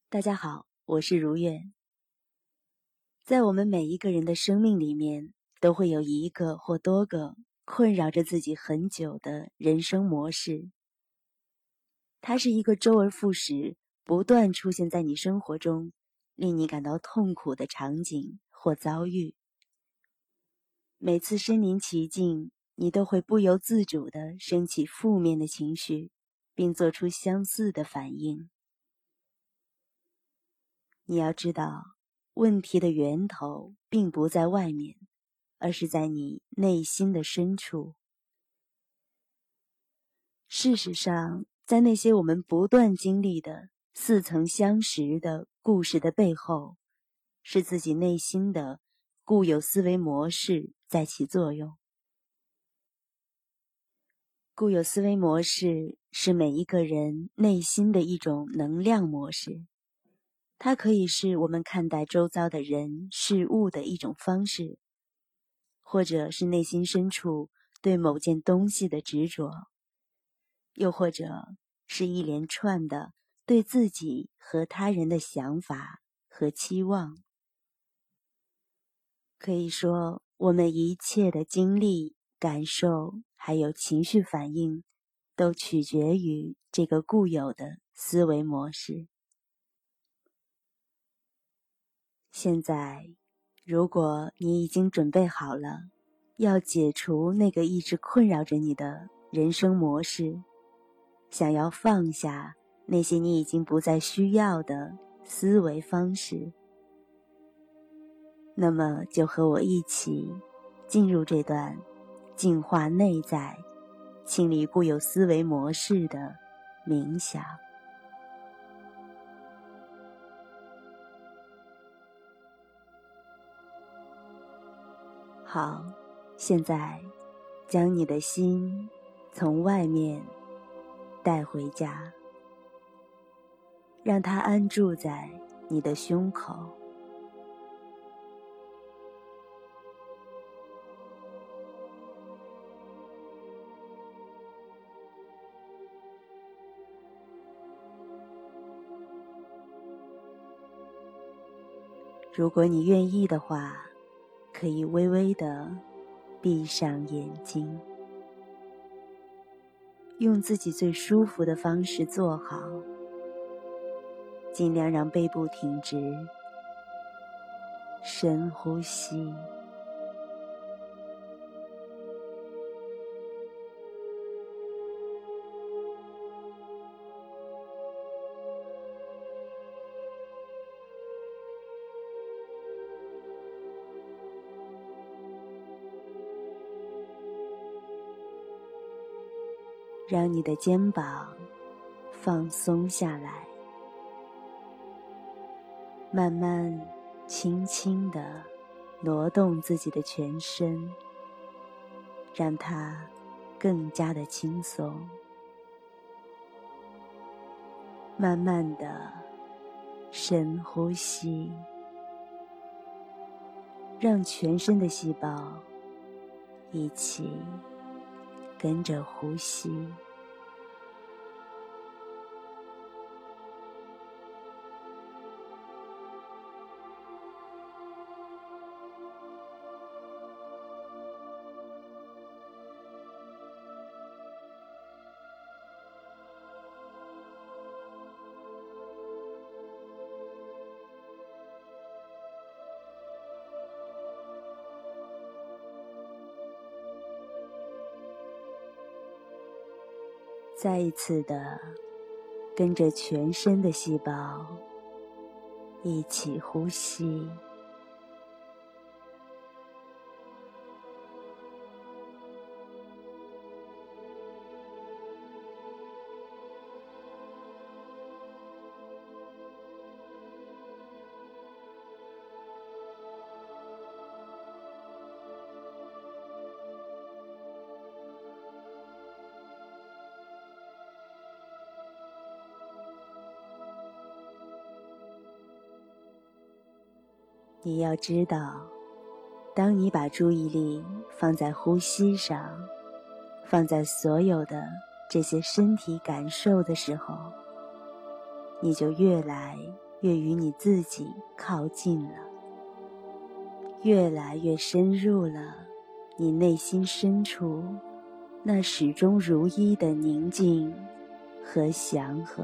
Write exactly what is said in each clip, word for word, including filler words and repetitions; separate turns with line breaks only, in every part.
大家好，我是如愿。在我们每一个人的生命里面，都会有一个或多个困扰着自己很久的人生模式。它是一个周而复始，不断出现在你生活中，令你感到痛苦的场景或遭遇。每次身临其境，你都会不由自主地升起负面的情绪，并做出相似的反应。你要知道，问题的源头并不在外面，而是在你内心的深处。事实上，在那些我们不断经历的似曾相识的故事的背后，是自己内心的固有思维模式在起作用。固有思维模式是每一个人内心的一种能量模式。它可以是我们看待周遭的人事物的一种方式，或者是内心深处对某件东西的执着，又或者是一连串的对自己和他人的想法和期望。可以说，我们一切的经历、感受还有情绪反应，都取决于这个固有的思维模式。现在，如果你已经准备好了，要解除那个一直困扰着你的人生模式，想要放下那些你已经不再需要的思维方式，那么就和我一起进入这段净化内在、清理固有思维模式的冥想。好，现在将你的心从外面带回家，让它安住在你的胸口。如果你愿意的话，可以微微地闭上眼睛，用自己最舒服的方式坐好，尽量让背部挺直，深呼吸。让你的肩膀放松下来，慢慢轻轻地挪动自己的全身，让它更加的轻松。慢慢地深呼吸，让全身的细胞一起跟着呼吸。再一次的跟着全身的细胞一起呼吸。你要知道，当你把注意力放在呼吸上，放在所有的这些身体感受的时候，你就越来越与你自己靠近了，越来越深入了你内心深处那始终如一的宁静和祥和。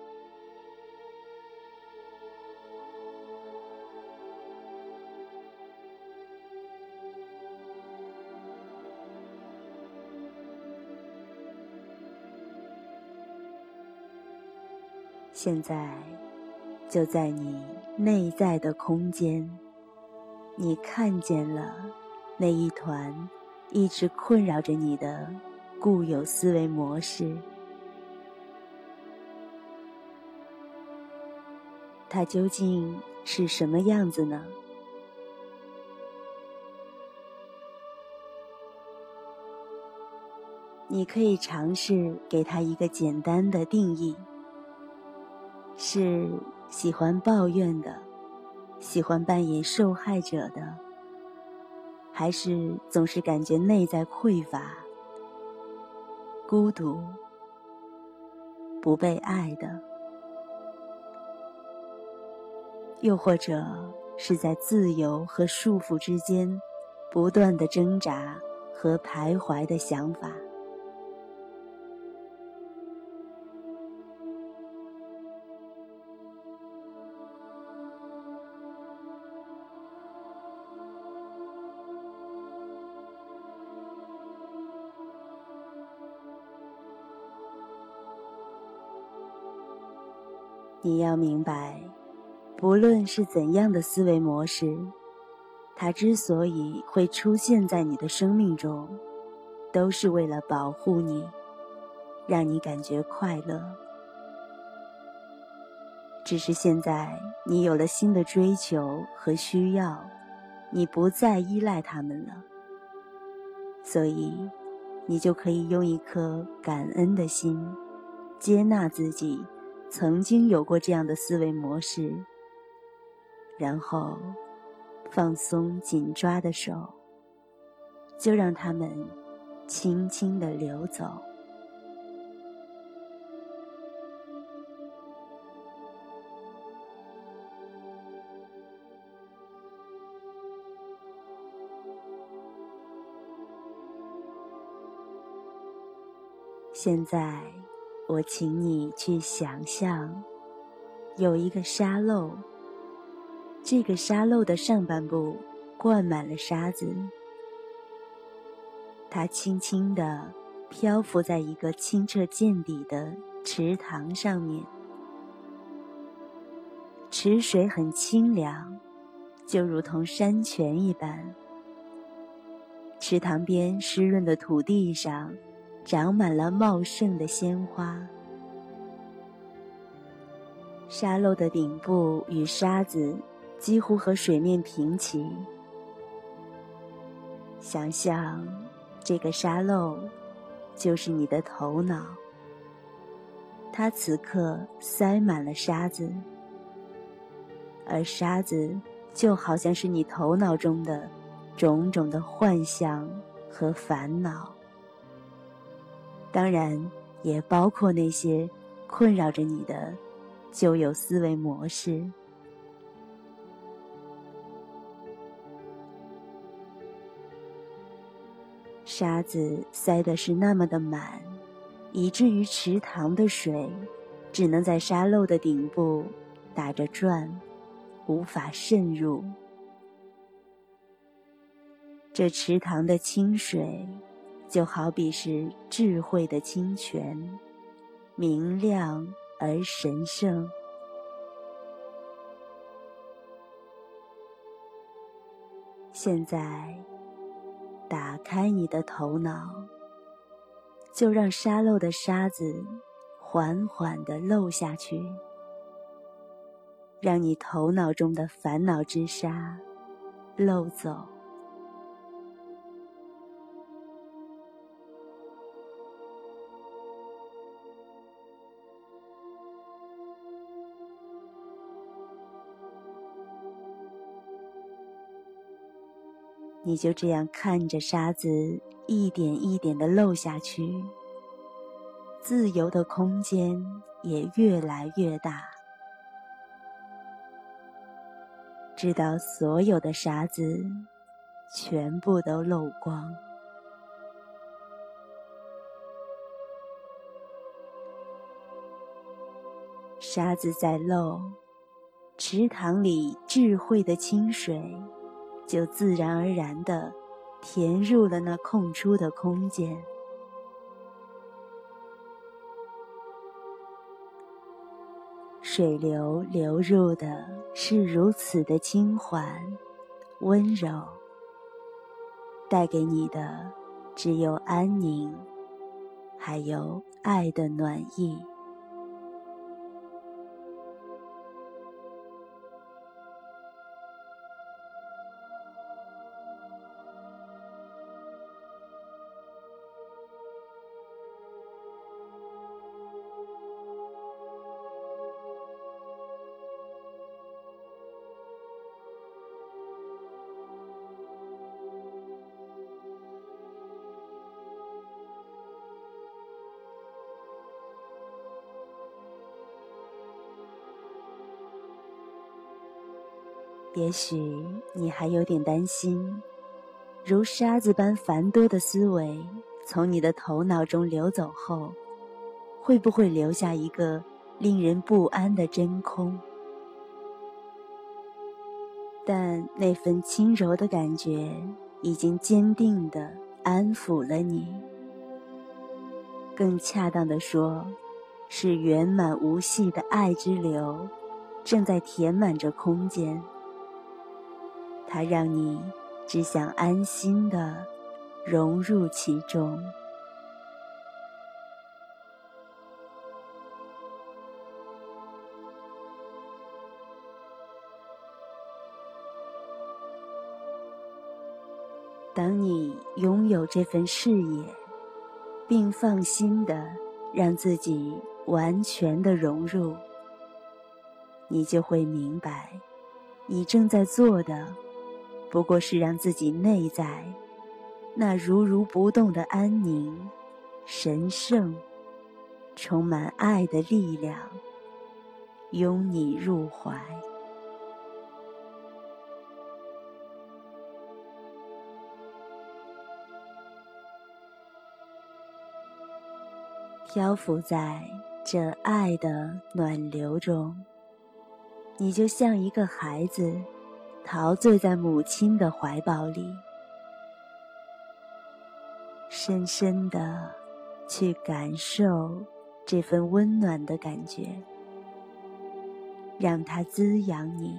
现在就在你内在的空间，你看见了那一团一直困扰着你的固有思维模式，它究竟是什么样子呢？你可以尝试给它一个简单的定义，是喜欢抱怨的，喜欢扮演受害者的，还是总是感觉内在匮乏、孤独、不被爱的，又或者是在自由和束缚之间不断的挣扎和徘徊的想法。你要明白，不论是怎样的思维模式，它之所以会出现在你的生命中，都是为了保护你，让你感觉快乐。只是现在你有了新的追求和需要，你不再依赖它们了，所以你就可以用一颗感恩的心，接纳自己曾经有过这样的思维模式，然后放松紧抓的手，就让它们轻轻地流走。现在我请你去想象，有一个沙漏，这个沙漏的上半部灌满了沙子，它轻轻地漂浮在一个清澈见底的池塘上面，池水很清凉，就如同山泉一般。池塘边湿润的土地上长满了茂盛的鲜花，沙漏的顶部与沙子几乎和水面平齐。想象这个沙漏就是你的头脑，它此刻塞满了沙子，而沙子就好像是你头脑中的种种的幻象和烦恼，当然也包括那些困扰着你的旧有思维模式。沙子塞的是那么的满，以至于池塘的水只能在沙漏的顶部打着转，无法渗入。这池塘的清水就好比是智慧的清泉，明亮而神圣。现在打开你的头脑，就让沙漏的沙子缓缓地漏下去，让你头脑中的烦恼之沙漏走。你就这样看着沙子一点一点地漏下去，自由的空间也越来越大。 直到所有的沙子全部都漏光。沙子在漏，池塘里智慧的清水就自然而然地填入了那空出的空间。水流流入的是如此的轻缓、温柔，带给你的只有安宁，还有爱的暖意。也许你还有点担心，如沙子般繁多的思维从你的头脑中流走后，会不会留下一个令人不安的真空？但那份轻柔的感觉已经坚定地安抚了你。更恰当地说，是圆满无隙的爱之流正在填满着空间，它让你只想安心地融入其中。当你拥有这份视野，并放心地让自己完全地融入，你就会明白，你正在做的不过是让自己内在那如如不动的安宁、神圣、充满爱的力量拥你入怀。漂浮在这爱的暖流中，你就像一个孩子陶醉在母亲的怀抱里，深深地去感受这份温暖的感觉，让它滋养你。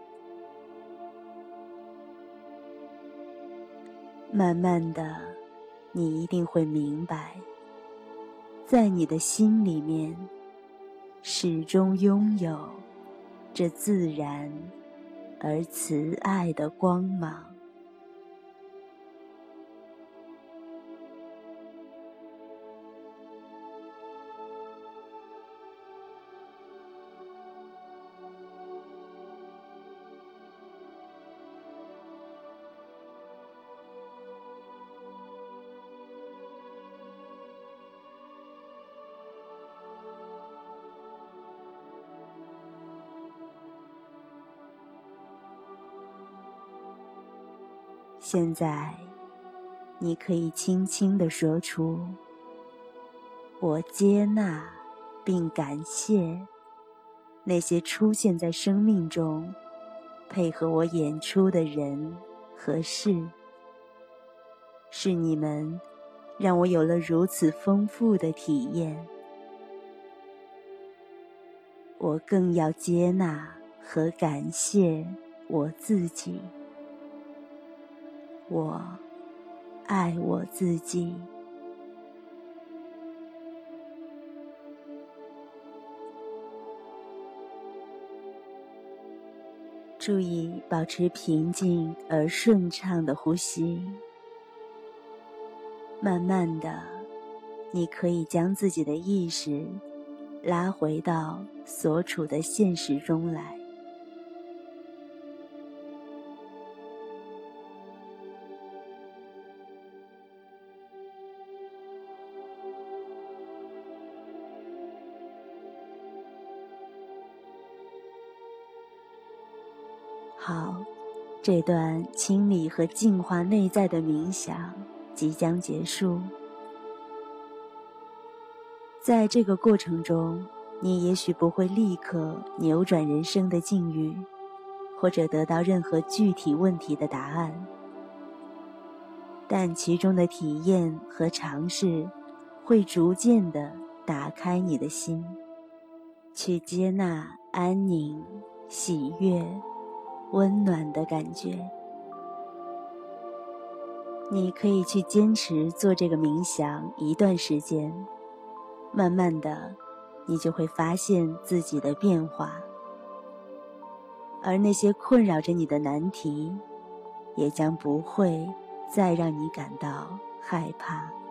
慢慢的，你一定会明白，在你的心里面，始终拥有这自然而慈爱的光芒。现在，你可以轻轻地说出：我接纳并感谢那些出现在生命中配合我演出的人和事，是你们让我有了如此丰富的体验。我更要接纳和感谢我自己。我爱我自己。注意保持平静而顺畅的呼吸。慢慢的，你可以将自己的意识拉回到所处的现实中来。 好，这段清理和净化内在的冥想即将结束。在这个过程中，你也许不会立刻扭转人生的境遇，或者得到任何具体问题的答案，但其中的体验和尝试会逐渐地打开你的心，去接纳安宁、喜悦、温暖的感觉。你可以去坚持做这个冥想一段时间，慢慢的，你就会发现自己的变化，而那些困扰着你的难题，也将不会再让你感到害怕。